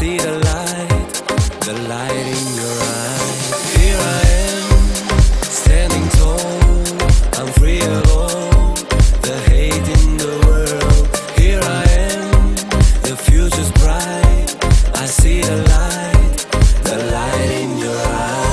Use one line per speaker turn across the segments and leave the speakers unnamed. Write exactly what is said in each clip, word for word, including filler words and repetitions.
see the light, the light in your eyes. Here I am, standing tall, I'm free of all the hate in the world. Here I am, the future's bright, I see the light, the light in your eyes.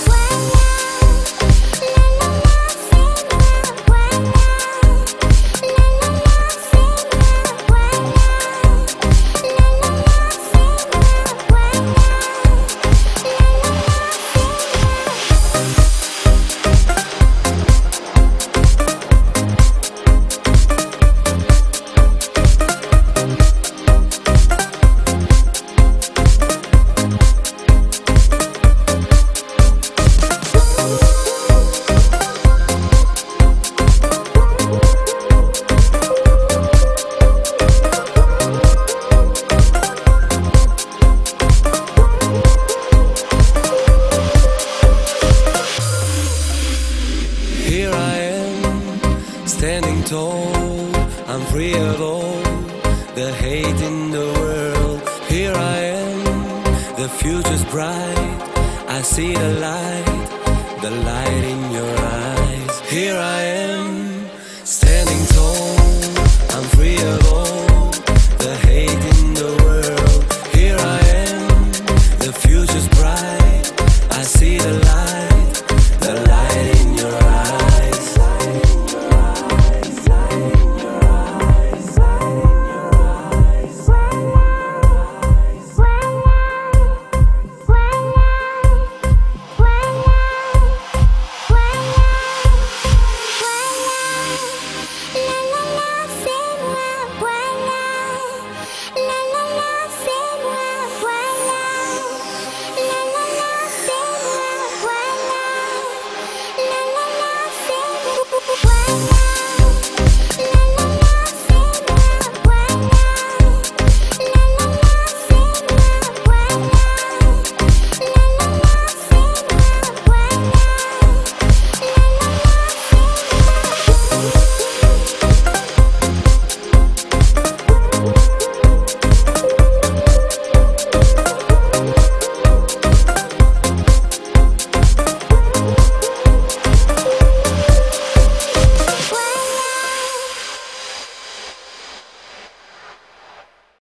Here I am, standing tall, I'm free of all the hate in the world. Here I am, the future's bright, I see the light, the light in your eyes. Here I am.